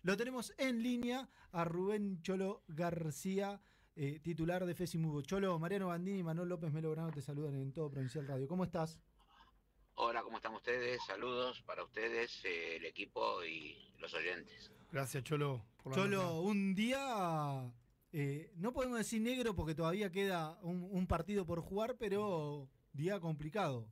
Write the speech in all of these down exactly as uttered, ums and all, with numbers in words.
Lo tenemos en línea a Rubén Cholo García, eh, titular de FESIMUBO. Cholo, Mariano Bandini y Manuel López Melograno te saludan en Todo Provincial Radio. ¿Cómo estás? Hola, ¿cómo están ustedes? Saludos para ustedes, eh, el equipo y los oyentes. Gracias, Cholo, por la Cholo, nota. un día, eh, no podemos decir negro porque todavía queda un, un partido por jugar, pero día complicado.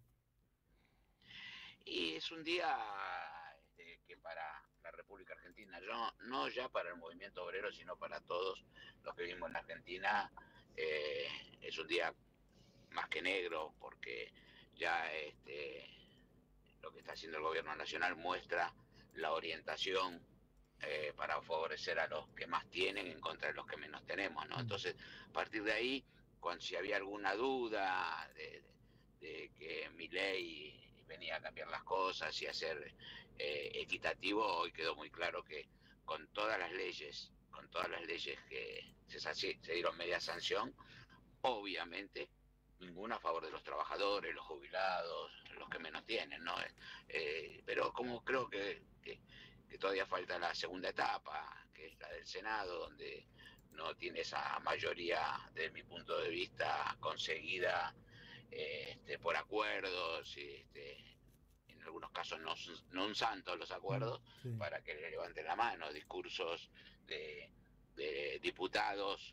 Y es un día este, que para la República Argentina, yo, no ya para el movimiento obrero, sino para todos los que vivimos en la Argentina, eh, es un día más que negro, porque ya este, lo que está haciendo el gobierno nacional muestra la orientación eh, para favorecer a los que más tienen en contra de los que menos tenemos, ¿no? Entonces, a partir de ahí, cuando si había alguna duda de, de, de que Milei venía a cambiar las cosas y a ser eh, equitativo, hoy quedó muy claro que con todas las leyes, con todas las leyes que se, se dieron media sanción, obviamente ninguna a favor de los trabajadores, los jubilados, los que menos tienen, ¿no? Eh, pero como creo que, que, que todavía falta la segunda etapa, que es la del Senado, donde no tiene esa mayoría, desde mi punto de vista, conseguida eh, este, por acuerdos, y, este, en algunos casos no, no un santo los acuerdos, sí, para que le levanten la mano, discursos de, de diputados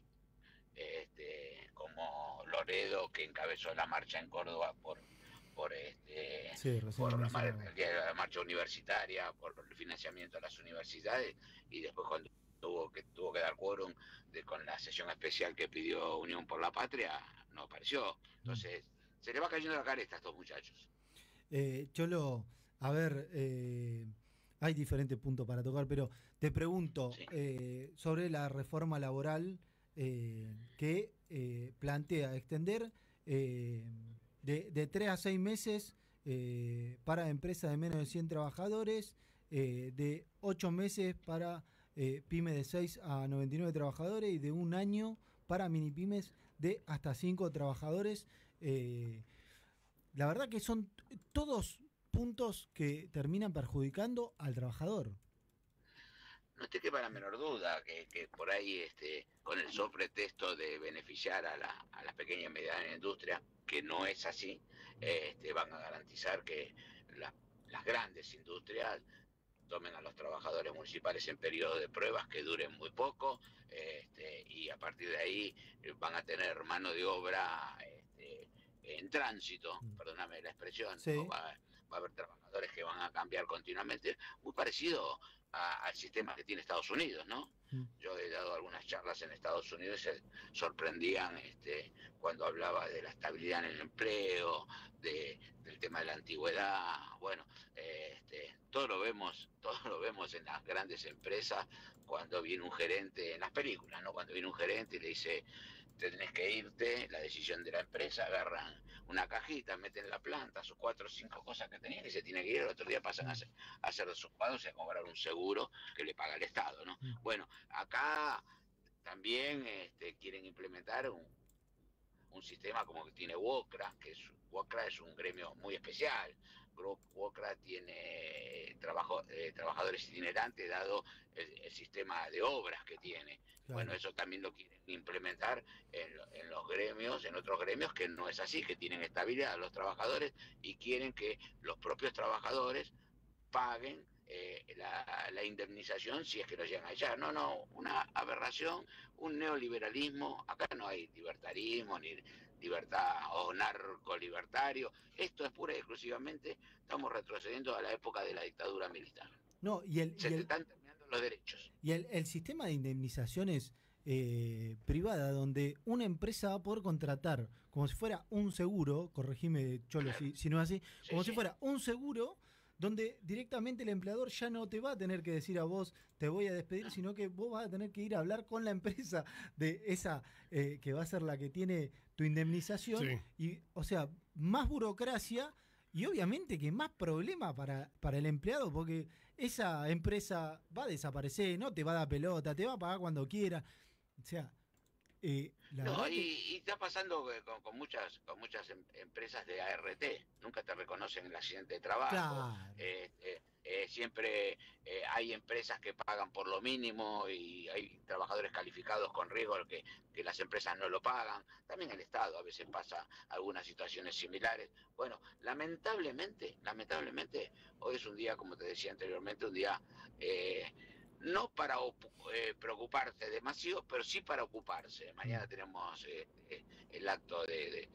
Este, como Loredo, que encabezó la marcha en Córdoba por por este sí, por la, la marcha universitaria, por el financiamiento de las universidades, y después cuando tuvo que tuvo que dar quórum de, con la sesión especial que pidió Unión por la Patria, no apareció. Entonces mm. se le va cayendo la careta a estos muchachos. eh, Cholo, a ver, eh, hay diferentes puntos para tocar, pero te pregunto, sí, eh, sobre la reforma laboral Eh, que eh, plantea extender eh, de, de tres a seis meses eh, para empresas de menos de cien trabajadores, eh, de ocho meses para eh, pymes de seis a noventa y nueve trabajadores y de un año para mini pymes de hasta cinco trabajadores. Eh, la verdad que son todos puntos que terminan perjudicando al trabajador. No te quepa la menor duda que, que por ahí, este, con el sobretexto de beneficiar a la, a las pequeñas y medianas industrias, que no es así, este, van a garantizar que la, las grandes industrias tomen a los trabajadores municipales en periodo de pruebas que duren muy poco, este, y a partir de ahí van a tener mano de obra este, en tránsito, perdóname la expresión, sí, ¿no? va, va a haber trabajadores que van a cambiar continuamente, muy parecido a, al sistema que tiene Estados Unidos, ¿no? Yo he dado algunas charlas en Estados Unidos y se sorprendían este, cuando hablaba de la estabilidad en el empleo, de, del tema de la antigüedad. Bueno, este, todo lo vemos, todo lo vemos en las grandes empresas cuando viene un gerente, en las películas, ¿no? Cuando viene un gerente y le dice, tenés que irte, la decisión de la empresa, agarran una cajita, meten en la planta sus cuatro o cinco cosas que tenían y se tiene que ir, el otro día pasan a hacer, a hacer de sus pagos y a cobrar un seguro que le paga el Estado, ¿no? Bueno, acá también este, quieren implementar un, un sistema como que tiene WOCRA, que es, WOCRA es un gremio muy especial. WOCRA tiene trabajo, eh, trabajadores itinerantes, dado el, el sistema de obras que tiene. Claro. Bueno, eso también lo quieren implementar en, en los gremios, en otros gremios que no es así, que tienen estabilidad a los trabajadores y quieren que los propios trabajadores paguen eh, la, la indemnización si es que lo llegan allá. No, no, una aberración, un neoliberalismo. Acá no hay libertarismo ni libertad o narcolibertario. Esto es pura y exclusivamente, estamos retrocediendo a la época de la dictadura militar. No, y el, Se y te el, están terminando los derechos. Y el, el sistema de indemnizaciones eh, privada, donde una empresa va a poder contratar como si fuera un seguro, corregime Cholo claro. si, si no es así, sí, como sí. si fuera un seguro, donde directamente el empleador ya no te va a tener que decir a vos te voy a despedir, sino que vos vas a tener que ir a hablar con la empresa de esa eh, que va a ser la que tiene tu indemnización, sí. y o sea, más burocracia y obviamente que más problema para, para el empleado, porque esa empresa va a desaparecer, no te va a dar pelota, te va a pagar cuando quiera. O sea, Eh, la No, verdad y, que, y está pasando que con, con muchas con muchas em- empresas de A R T, nunca te reconocen el accidente de trabajo, claro, eh, eh, eh, siempre eh, hay empresas que pagan por lo mínimo y hay trabajadores calificados con riesgo que, que las empresas no lo pagan, también el Estado a veces pasa algunas situaciones similares. Bueno, lamentablemente, lamentablemente, hoy es un día, como te decía anteriormente, un día... Eh, no para eh, preocuparse demasiado, pero sí para ocuparse. mm, Mañana tenemos eh, eh, el acto de, de,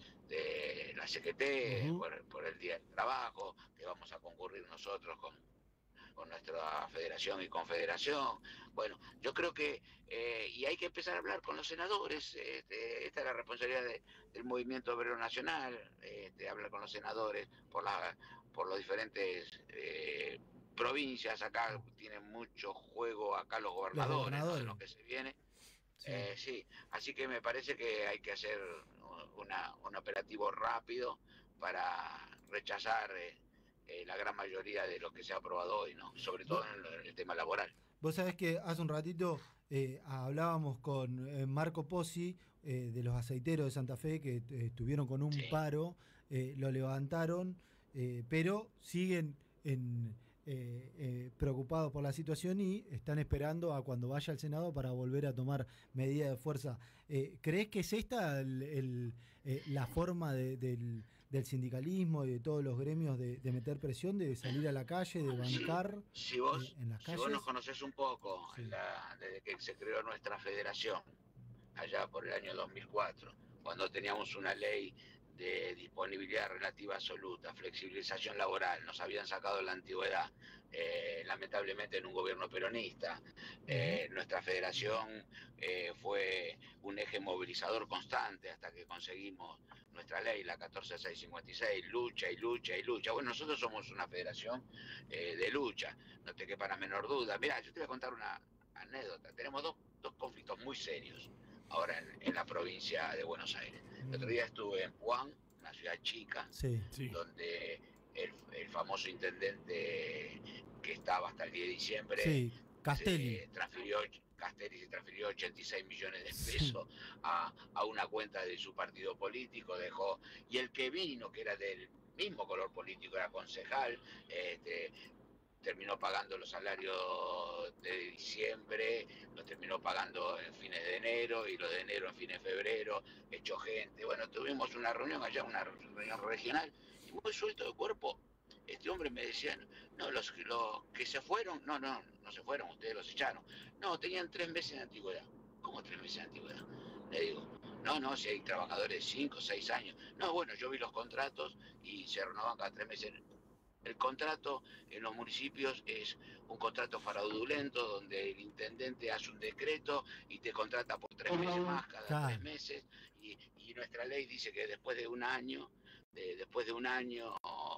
de la C G T ujú. por, por, el Día del Trabajo, que vamos a concurrir nosotros con, con nuestra federación y confederación. Bueno, yo creo que, eh, y hay que empezar a hablar con los senadores, este, esta es la responsabilidad de, del Movimiento Obrero Nacional, este, hablar con los senadores por, la, por los diferentes... Eh, provincias, acá tienen mucho juego acá los Los gobernadores, ¿no? De gobernadores, lo que se viene. sí. Eh, sí, así que me parece que hay que hacer una, un operativo rápido para rechazar eh, eh, la gran mayoría de lo que se ha aprobado hoy, ¿no? Sobre todo Vos, en el, el tema laboral. vos sabés que hace un ratito eh, hablábamos con eh, Marco Pozzi eh, de los aceiteros de Santa Fe que eh, estuvieron con un Sí, paro, eh, lo levantaron, eh, pero siguen en, eh, eh, preocupados por la situación y están esperando a cuando vaya al Senado para volver a tomar medidas de fuerza. Eh, ¿Crees que es esta el, el, eh, la forma de, del, del sindicalismo y de todos los gremios de, de meter presión, de salir a la calle, de si, bancar si, eh, vos, en las si vos nos calles? conocés un poco, Sí. la, desde que se creó nuestra federación, allá por el año dos mil cuatro, cuando teníamos una ley de disponibilidad relativa absoluta, flexibilización laboral, nos habían sacado la antigüedad, eh, lamentablemente en un gobierno peronista. Uh-huh. Eh, nuestra federación eh, fue un eje movilizador constante hasta que conseguimos nuestra ley, la catorce mil seiscientos cincuenta y seis, lucha y lucha y lucha. Bueno, nosotros somos una federación eh, de lucha, no te quepa la menor duda. Mirá, yo te voy a contar una anécdota. Tenemos dos, dos conflictos muy serios ahora en, en la provincia de Buenos Aires. El otro Mm. día estuve en Puan, una ciudad chica, Sí. Sí. donde el, el famoso intendente que estaba hasta el diez de diciembre Sí, Castelli. se transfirió, Castelli se transfirió ochenta y seis millones de Sí. pesos a, a una cuenta de su partido político, dejó, y el que vino, que era del mismo color político, era concejal, este, terminó pagando los salarios de diciembre, los terminó pagando en fines de enero y los de enero en fines de febrero, echó gente. Bueno, tuvimos una reunión allá, una reunión regional, y muy suelto de cuerpo. Este hombre me decía, no, los, los que se fueron, no, no, no se fueron, ustedes los echaron. No, tenían tres meses de antigüedad. ¿Cómo tres meses de antigüedad? Le digo, no, no, si hay trabajadores de cinco, seis años. No, bueno, yo vi los contratos y se renovan cada tres meses. El contrato en los municipios es un contrato fraudulento donde el intendente hace un decreto y te contrata por tres meses más cada tres Claro. meses y, y nuestra ley dice que después de un año, de, después de un año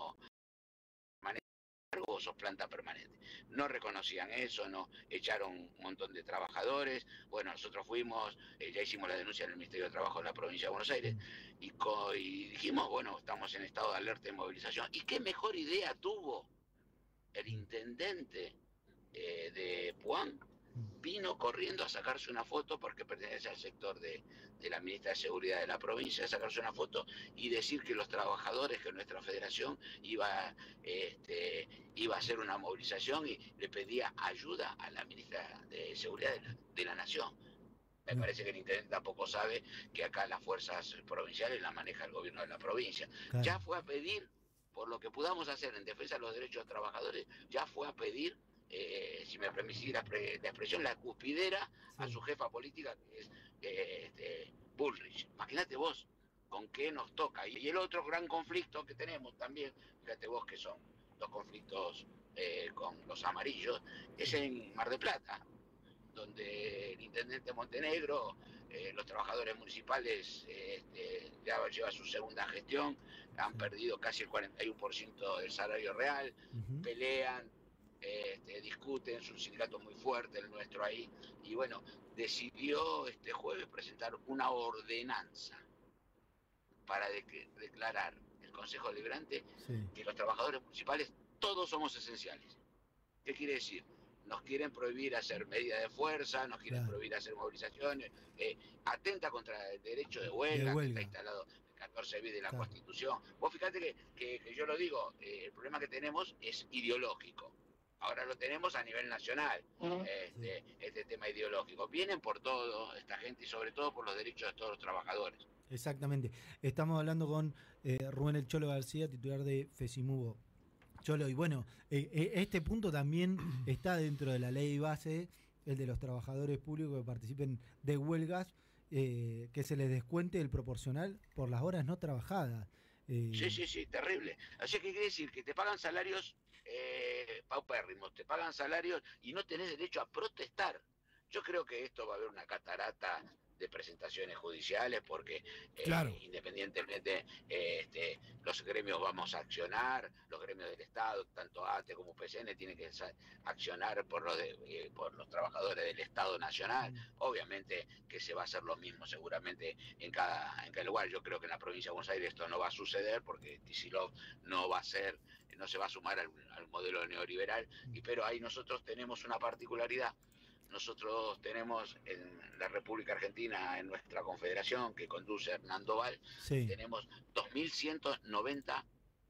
vos sos planta permanente. No reconocían eso, no echaron un montón de trabajadores. Bueno, nosotros fuimos, eh, ya hicimos la denuncia en el Ministerio de Trabajo de la provincia de Buenos Aires y, co y dijimos, bueno, estamos en estado de alerta y movilización. ¿Y qué mejor idea tuvo el intendente eh, de Puan? Vino corriendo a sacarse una foto porque pertenece al sector de, de la ministra de Seguridad de la provincia, a sacarse una foto y decir que los trabajadores, que nuestra federación iba, este, iba a hacer una movilización y le pedía ayuda a la ministra de Seguridad de la, de la Nación. Me No, parece que el intendente tampoco sabe que acá las fuerzas provinciales las maneja el gobierno de la provincia. claro. Ya fue a pedir, por lo que podamos hacer en defensa de los derechos de los trabajadores, ya fue a pedir, eh, si me permitís la, la, expresión, la cuspidera Sí. a su jefa política, que es eh, este, Bullrich. Imagínate vos con qué nos toca. Y el otro gran conflicto que tenemos también, fíjate vos que son los conflictos eh, con los amarillos, es en Mar del Plata, donde el intendente Montenegro, eh, los trabajadores municipales eh, este, ya lleva su segunda gestión, han Sí. perdido casi el cuarenta y uno por ciento del salario real, Uh-huh. pelean, eh, este, discuten, es un sindicato muy fuerte el nuestro ahí, y bueno, decidió este jueves presentar una ordenanza para de declarar el Consejo Deliberante Sí. que los trabajadores municipales todos somos esenciales. ¿Qué quiere decir? nos quieren prohibir hacer medidas de fuerza, nos quieren claro. prohibir hacer movilizaciones, eh, atenta contra el derecho de huelga, de huelga. Que está instalado el catorce bis de la claro. Constitución. Vos fíjate que, que, que yo lo digo, eh, el problema que tenemos es ideológico. Ahora lo tenemos a nivel nacional, uh-huh. este, sí. este tema ideológico. Vienen por todo esta gente y sobre todo por los derechos de todos los trabajadores. Exactamente. Estamos hablando con eh, Rubén El Cholo García, titular de FESIMUBO. Cholo, y bueno, eh, eh, este punto también está dentro de la ley base, el de los trabajadores públicos que participen de huelgas, eh, que se les descuente el proporcional por las horas no trabajadas. Eh... Sí, sí, sí, terrible. Así que quiere decir que te pagan salarios eh, paupérrimos, te pagan salarios y no tenés derecho a protestar. Yo creo que esto va a haber una catarata de presentaciones judiciales porque eh, claro. independientemente eh, este, los gremios vamos a accionar, los gremios del Estado, tanto A T E como P C N tienen que accionar por los, de, eh, por los trabajadores del Estado Nacional. Mm. Obviamente que se va a hacer lo mismo seguramente en cada, en cada lugar. Yo creo que en la provincia de Buenos Aires esto no va a suceder porque Kicillof no va a ser, no se va a sumar al, al modelo neoliberal, y, pero ahí nosotros tenemos una particularidad. Nosotros tenemos en la República Argentina, en nuestra confederación que conduce Hernando Val, sí. tenemos dos mil ciento noventa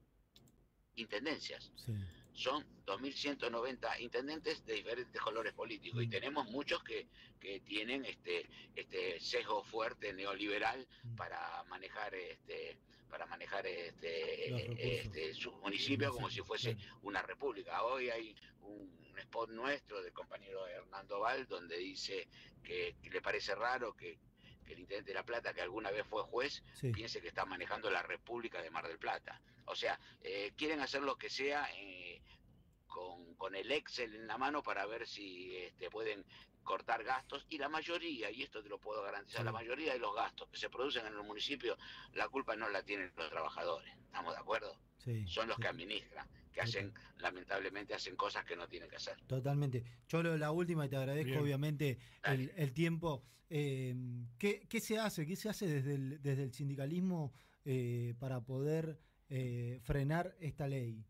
intendencias. Sí. Son dos mil ciento noventa intendentes de diferentes colores políticos mm. y tenemos muchos que, que tienen este, este sesgo fuerte neoliberal mm. para manejar este para manejar este, este su municipio sí, como si fuese claro. una república. Hoy hay un un spot nuestro del compañero Hernando Val donde dice que, que le parece raro que, que el intendente de La Plata, que alguna vez fue juez, sí. piense que está manejando la República de Mar del Plata. O sea, eh, quieren hacer lo que sea eh, con, con el Excel en la mano para ver si este, pueden cortar gastos, y la mayoría, y esto te lo puedo garantizar, sí. la mayoría de los gastos que se producen en el municipio, la culpa no la tienen los trabajadores, ¿estamos de acuerdo? Sí, Son los sí. que administran, que hacen, lamentablemente hacen cosas que no tienen que hacer. Totalmente. Cholo, la última, y te agradezco Bien. obviamente el, el tiempo. Eh, ¿qué, ¿Qué se hace? ¿Qué se hace desde el, desde el sindicalismo eh, para poder eh, frenar esta ley?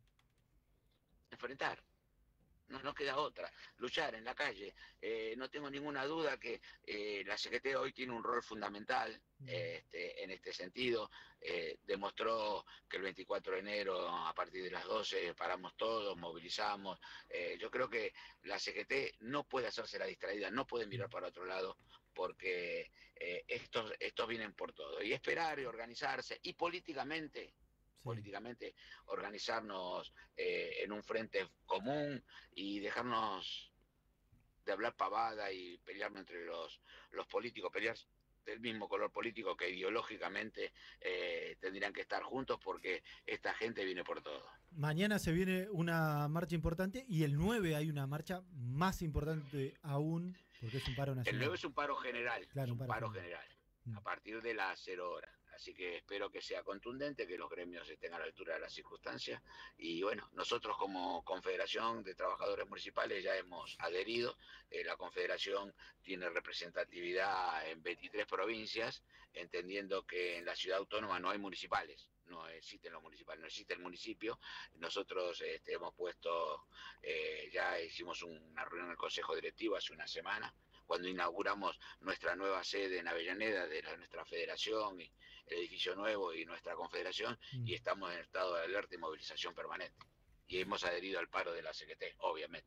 Enfrentar. No, no queda otra, luchar en la calle. Eh, no tengo ninguna duda que eh, la C G T hoy tiene un rol fundamental eh, este, en este sentido. Eh, demostró que el veinticuatro de enero a partir de las doce paramos todos, movilizamos. Eh, yo creo que la C G T no puede hacerse la distraída, no puede mirar para otro lado, porque eh, estos, estos vienen por todo. Y esperar y organizarse, y políticamente... Sí. políticamente organizarnos eh, en un frente común y dejarnos de hablar pavada y pelearnos entre los, los políticos, pelear del mismo color político que ideológicamente eh, tendrían que estar juntos, porque esta gente viene por todo. Mañana se viene una marcha importante y el nueve hay una marcha más importante aún, porque es un paro nacional. El nueve es un paro general, claro, es un, un paro, paro general, general, a partir de las cero horas. Así que espero que sea contundente, que los gremios estén a la altura de las circunstancias. Y bueno, nosotros como Confederación de Trabajadores Municipales ya hemos adherido. Eh, la Confederación tiene representatividad en veintitrés provincias, entendiendo que en la ciudad autónoma no hay municipales. No existen los municipales, no existe el municipio. Nosotros este, hemos puesto, eh, ya hicimos una reunión en el Consejo Directivo hace una semana, cuando inauguramos nuestra nueva sede en Avellaneda de la, nuestra federación, y el edificio nuevo y nuestra confederación, mm. y estamos en estado de alerta y movilización permanente. Y hemos adherido al paro de la C G T, obviamente.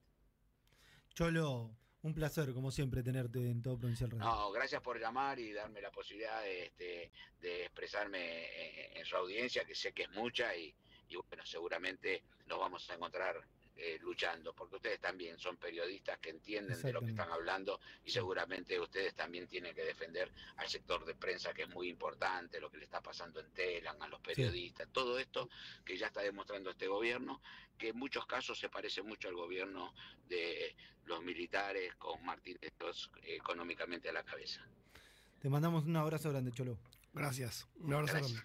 Cholo, un placer, como siempre, tenerte en Todo Provincial Radio. No, gracias por llamar y darme la posibilidad de, este, de expresarme en, en su audiencia, que sé que es mucha, y, y bueno, seguramente nos vamos a encontrar Eh, luchando, porque ustedes también son periodistas que entienden de lo que están hablando, y seguramente ustedes también tienen que defender al sector de prensa, que es muy importante, lo que le está pasando en Telam, a los periodistas, sí. todo esto que ya está demostrando este gobierno, que en muchos casos se parece mucho al gobierno de los militares con Martínez económicamente a la cabeza. Te mandamos un abrazo grande, Cholo. Gracias, un abrazo grande.